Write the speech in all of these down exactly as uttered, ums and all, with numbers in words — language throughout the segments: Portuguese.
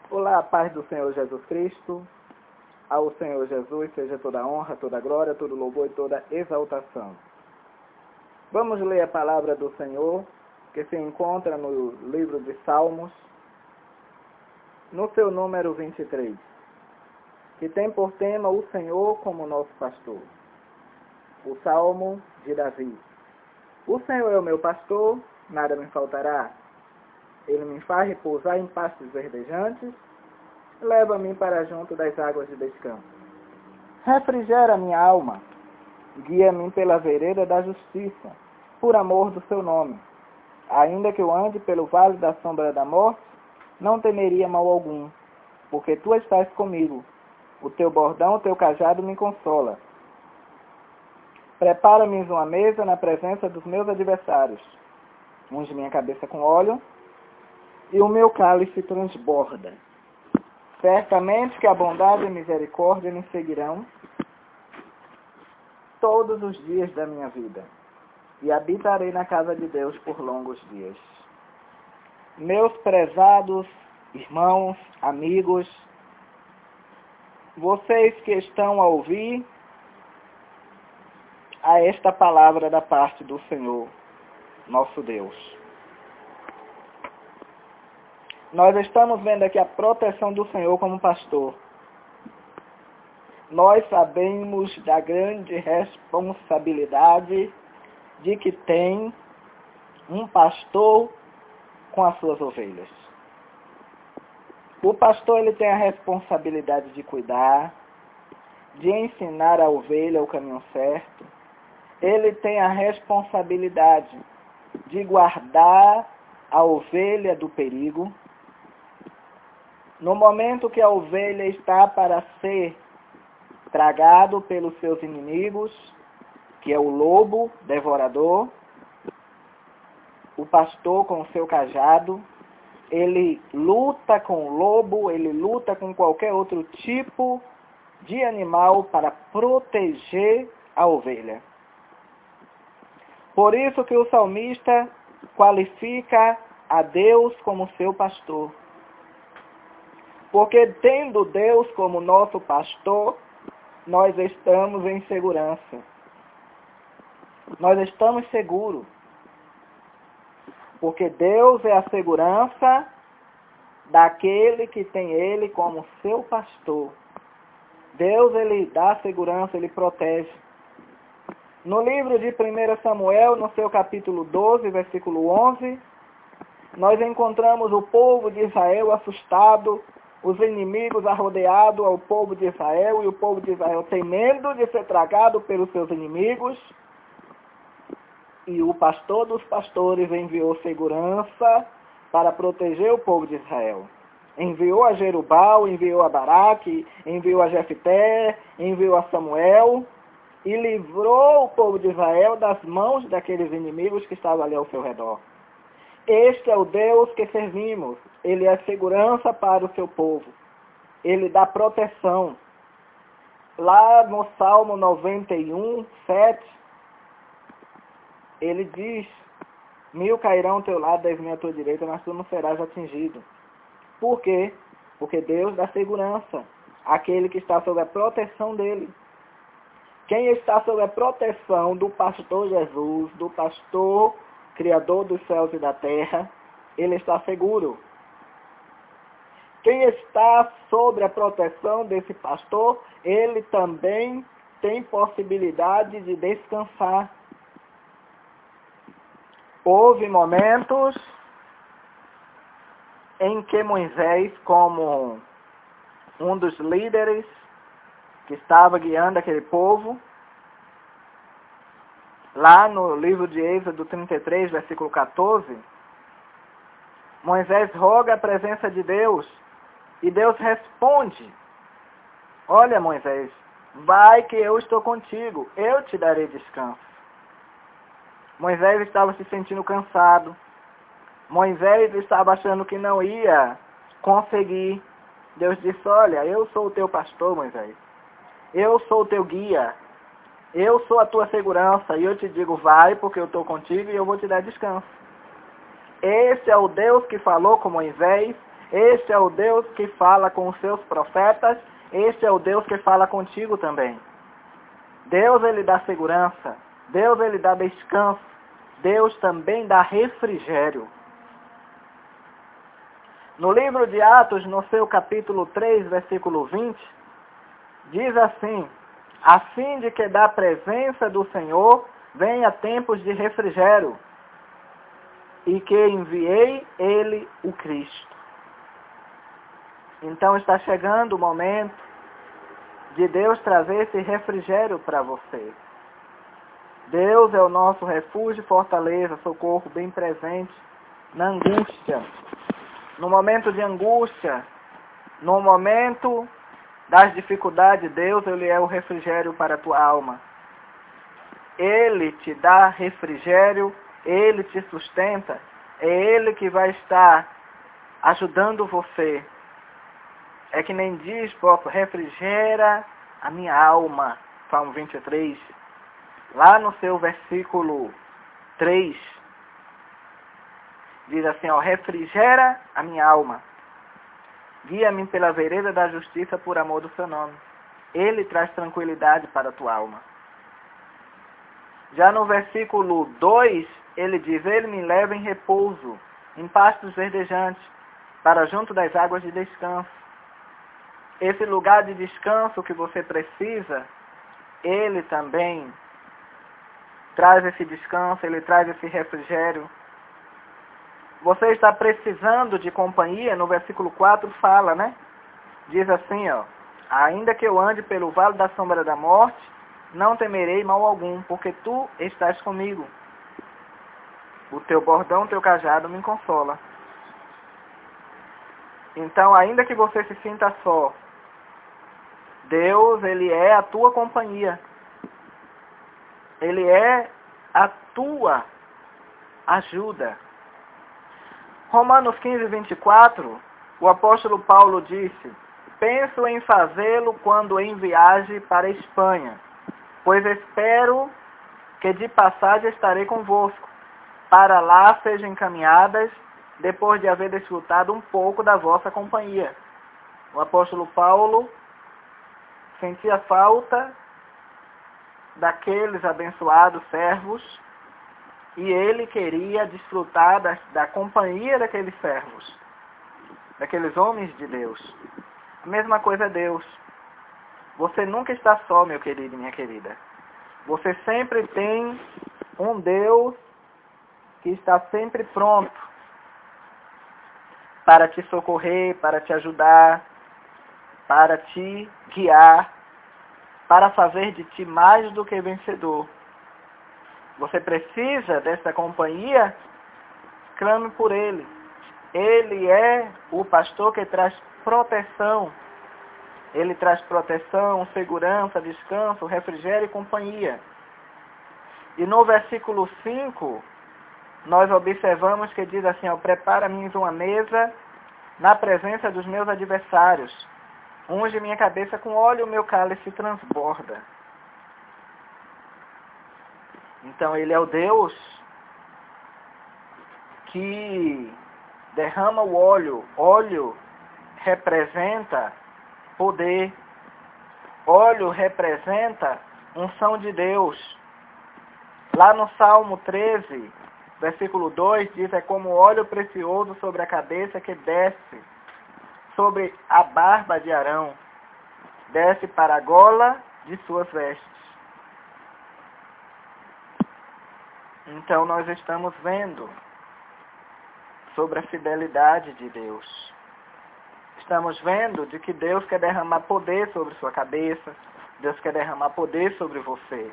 Olá, a paz do Senhor Jesus Cristo. Ao Senhor Jesus seja toda a honra, toda a glória, todo louvor e toda exaltação. Vamos ler a palavra do Senhor, que se encontra no livro de Salmos, no seu número vinte e três, que tem por tema o Senhor como nosso pastor. O Salmo de Davi. O Senhor é o meu pastor, nada me faltará. Ele me faz repousar em pastos verdejantes, leva-me para junto das águas de descanso. Refrigera minha alma, guia-me pela vereda da justiça, por amor do seu nome. Ainda que eu ande pelo vale da sombra da morte, não temeria mal algum, porque tu estás comigo. O teu bordão, o teu cajado me consola. Prepara-me uma mesa na presença dos meus adversários. Unge minha cabeça com óleo, e o meu cálice transborda. Certamente que a bondade e a misericórdia me seguirão todos os dias da minha vida, e habitarei na casa de Deus por longos dias. Meus prezados irmãos, amigos, vocês que estão a ouvir a esta palavra da parte do Senhor, nosso Deus. Nós estamos vendo aqui a proteção do Senhor como pastor. Nós sabemos da grande responsabilidade de que tem um pastor com as suas ovelhas. O pastor ele tem a responsabilidade de cuidar, de ensinar a ovelha o caminho certo. Ele tem a responsabilidade de guardar a ovelha do perigo. No momento que a ovelha está para ser tragado pelos seus inimigos, que é o lobo devorador, o pastor com o seu cajado, ele luta com o lobo, ele luta com qualquer outro tipo de animal para proteger a ovelha. Por isso que o salmista qualifica a Deus como seu pastor. Porque tendo Deus como nosso pastor, nós estamos em segurança. Nós estamos seguros. Porque Deus é a segurança daquele que tem Ele como seu pastor. Deus, Ele dá segurança, Ele protege. No livro de primeiro Samuel, no seu capítulo doze, versículo onze, nós encontramos o povo de Israel assustado, os inimigos arrodeados ao povo de Israel, e o povo de Israel temendo de ser tragado pelos seus inimigos. E o pastor dos pastores enviou segurança para proteger o povo de Israel. Enviou a Jerubal, enviou a Baraque, enviou a Jefté, enviou a Samuel, e livrou o povo de Israel das mãos daqueles inimigos que estavam ali ao seu redor. Este é o Deus que servimos. Ele é segurança para o seu povo. Ele dá proteção. Lá no Salmo noventa e um, sete, ele diz: mil cairão ao teu lado, dez mil à tua direita, mas tu não serás atingido. Por quê? Porque Deus dá segurança àquele que está sob a proteção dele. Quem está sob a proteção do pastor Jesus, do pastor Criador dos céus e da terra, ele está seguro. Quem está sob a proteção desse pastor, ele também tem possibilidade de descansar. Houve momentos em que Moisés, como um dos líderes que estava guiando aquele povo, lá no livro de Êxodo trinta e três, versículo quatorze, Moisés roga a presença de Deus, e Deus responde: olha, Moisés, vai que eu estou contigo, eu te darei descanso. Moisés estava se sentindo cansado. Moisés estava achando que não ia conseguir. Deus disse: olha, eu sou o teu pastor, Moisés. Eu sou o teu guia. Eu sou a tua segurança. E eu te digo, vai, porque eu estou contigo e eu vou te dar descanso. Esse é o Deus que falou com Moisés. Este é o Deus que fala com os seus profetas, este é o Deus que fala contigo também. Deus, ele dá segurança, Deus, ele dá descanso, Deus também dá refrigério. No livro de Atos, no seu capítulo três, versículo vinte, diz assim: a fim de que da presença do Senhor venha tempos de refrigério, e que enviei ele o Cristo. Então está chegando o momento de Deus trazer esse refrigério para você. Deus é o nosso refúgio, fortaleza, socorro bem presente na angústia. No momento de angústia, no momento das dificuldades, Deus, ele é o refrigério para a tua alma. Ele te dá refrigério, ele te sustenta, é ele que vai estar ajudando você. É que nem diz, próprio, refrigera a minha alma, Salmo vinte e três. Lá no seu versículo três, diz assim, ó, refrigera a minha alma. Guia-me pela vereda da justiça por amor do seu nome. Ele traz tranquilidade para a tua alma. Já no versículo dois, ele diz, ele me leva em repouso, em pastos verdejantes, para junto das águas de descanso. Esse lugar de descanso que você precisa, ele também traz esse descanso, ele traz esse refrigério. Você está precisando de companhia, no versículo quatro fala, né? Diz assim, ó, ainda que eu ande pelo vale da sombra da morte, não temerei mal algum, porque tu estás comigo. O teu bordão, o teu cajado me consola. Então, ainda que você se sinta só, Deus, ele é a tua companhia. Ele é a tua ajuda. Romanos quinze, vinte e quatro, o apóstolo Paulo disse, penso em fazê-lo quando em viagem para a Espanha, pois espero que de passagem estarei convosco, para lá sejam encaminhadas, depois de haver desfrutado um pouco da vossa companhia. O apóstolo Paulo sentia falta daqueles abençoados servos e ele queria desfrutar da, da companhia daqueles servos, daqueles homens de Deus. A mesma coisa é Deus. Você nunca está só, meu querido e minha querida. Você sempre tem um Deus que está sempre pronto para te socorrer, para te ajudar, para te guiar, para fazer de ti mais do que vencedor. Você precisa dessa companhia? Clame por Ele. Ele é o pastor que traz proteção. Ele traz proteção, segurança, descanso, refrigério e companhia. E no versículo cinco, nós observamos que diz assim, ó, prepara-me uma mesa na presença dos meus adversários. Unge minha cabeça com óleo, o meu cálice transborda. Então ele é o Deus que derrama o óleo. Óleo representa poder. Óleo representa unção de Deus. Lá no Salmo treze, versículo dois, diz, é como óleo precioso sobre a cabeça que desce sobre a barba de Arão, desce para a gola de suas vestes. Então nós estamos vendo sobre a fidelidade de Deus. Estamos vendo de que Deus quer derramar poder sobre sua cabeça, Deus quer derramar poder sobre você.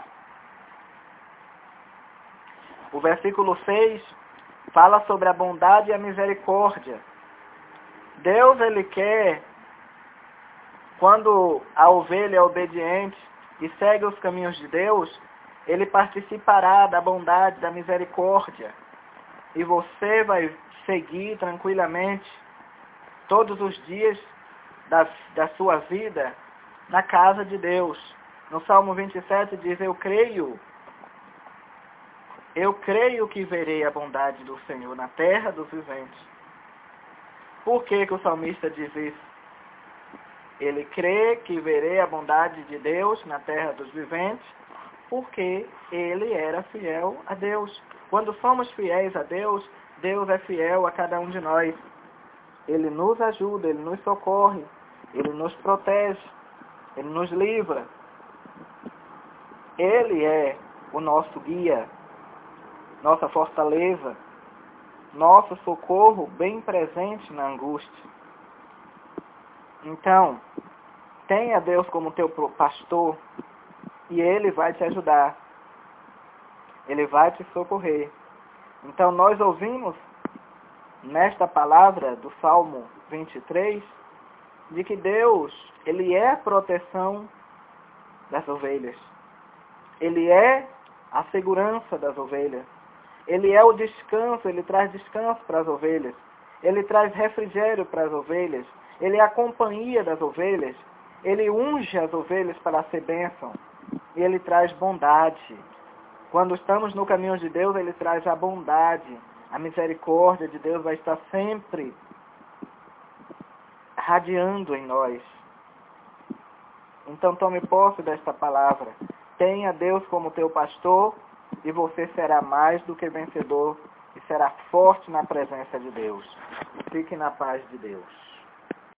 O versículo seis fala sobre a bondade e a misericórdia. Deus, ele quer, quando a ovelha é obediente e segue os caminhos de Deus, ele participará da bondade, da misericórdia. E você vai seguir tranquilamente todos os dias da, da sua vida na casa de Deus. No Salmo vinte e sete diz, eu creio, eu creio que verei a bondade do Senhor na terra dos viventes. Por que que o salmista diz isso? Ele crê que verei a bondade de Deus na terra dos viventes, porque ele era fiel a Deus. Quando somos fiéis a Deus, Deus é fiel a cada um de nós. Ele nos ajuda, Ele nos socorre, Ele nos protege, Ele nos livra. Ele é o nosso guia, nossa fortaleza, nosso socorro bem presente na angústia. Então, tenha Deus como teu pastor e Ele vai te ajudar. Ele vai te socorrer. Então, nós ouvimos nesta palavra do Salmo vinte e três, de que Deus, Ele é a proteção das ovelhas. Ele é a segurança das ovelhas. Ele é o descanso, Ele traz descanso para as ovelhas. Ele traz refrigério para as ovelhas. Ele é a companhia das ovelhas. Ele unge as ovelhas para ser bênção. E Ele traz bondade. Quando estamos no caminho de Deus, Ele traz a bondade. A misericórdia de Deus vai estar sempre radiando em nós. Então tome posse desta palavra. Tenha Deus como teu pastor e você será mais do que vencedor e será forte na presença de Deus. Fique na paz de Deus.